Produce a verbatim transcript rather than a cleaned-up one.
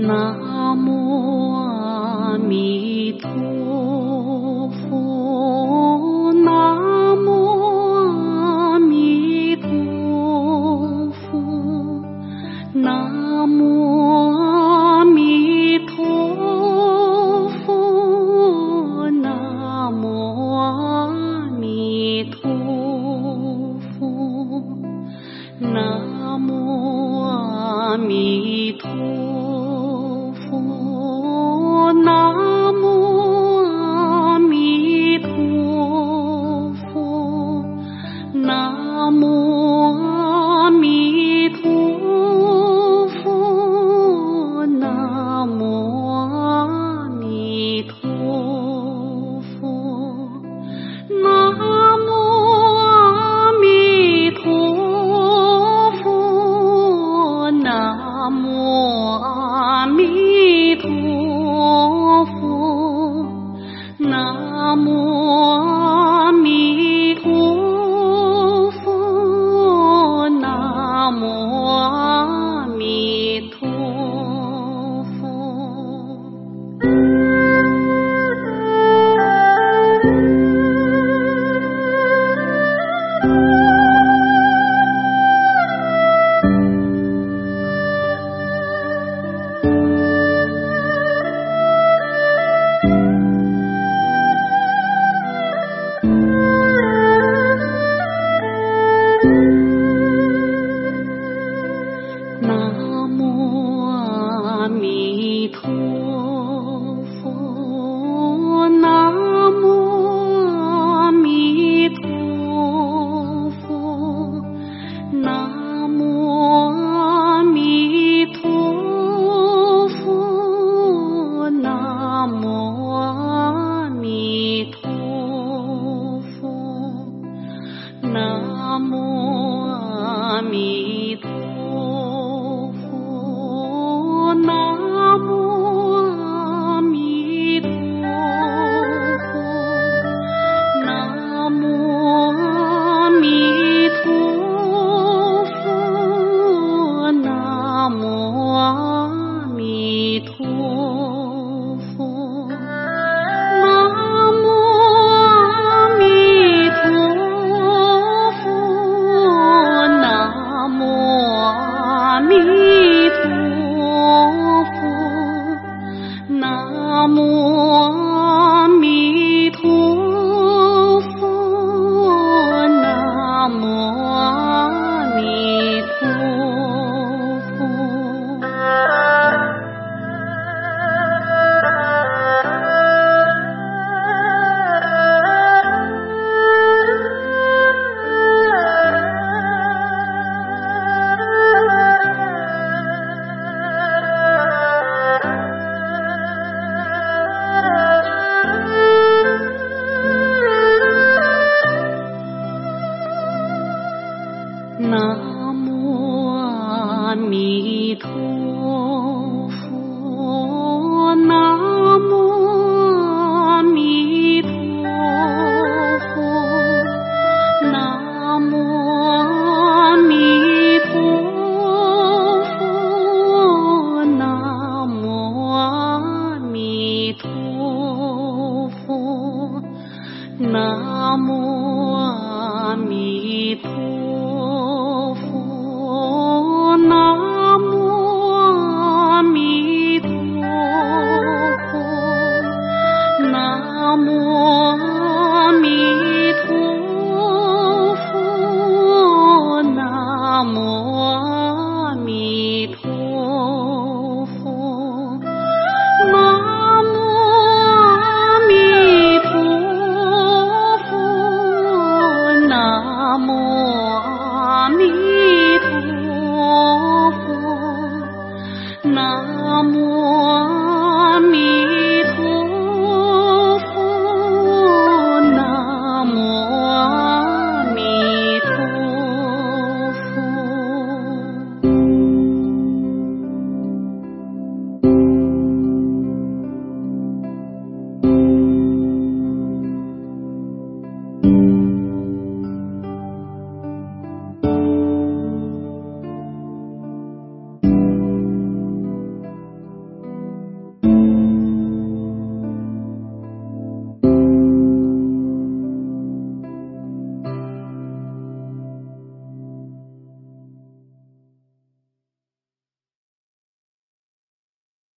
南无阿弥陀佛，南无阿弥陀佛，南无阿弥陀佛，南无阿弥陀佛，南无阿弥陀佛，南无阿弥陀佛，南无阿弥陀佛，南无阿弥陀佛，南无阿弥陀佛，南无阿弥陀佛，南无阿弥陀佛，南无阿弥陀佛。南无阿弥陀佛，南无阿弥陀佛，南无阿弥陀佛，南无阿弥陀佛，南无阿弥陀佛，南无阿弥陀佛，南无阿弥陀佛，南无阿弥陀佛，南无阿弥陀佛，南无阿弥陀佛，南无阿弥陀佛，南无阿弥陀佛。南无阿弥陀